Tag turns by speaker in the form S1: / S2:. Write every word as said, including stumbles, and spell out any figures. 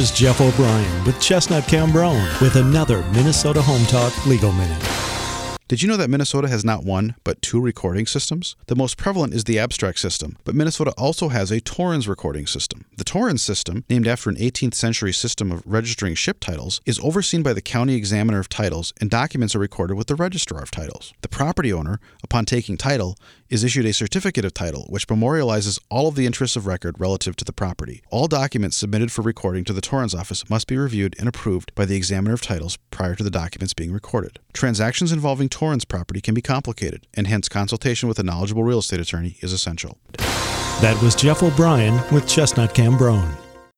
S1: Here's Jeff O'Brien with Chestnut Cambrone with another Minnesota Home Talk Legal Minute.
S2: Did you know that Minnesota has not one, but two recording systems? The most prevalent is the abstract system, but Minnesota also has a Torrens recording system. The Torrens system, named after an eighteenth century system of registering ship titles, is overseen by the County Examiner of Titles, and documents are recorded with the Registrar of Titles. The property owner, upon taking title, is issued a certificate of title, which memorializes all of the interests of record relative to the property. All documents submitted for recording to the Torrens office must be reviewed and approved by the Examiner of Titles prior to the documents being recorded. Transactions involving Torrens property can be complicated, and hence consultation with a knowledgeable real estate attorney is essential.
S1: That was Jeff O'Brien with Chestnut Cambrone.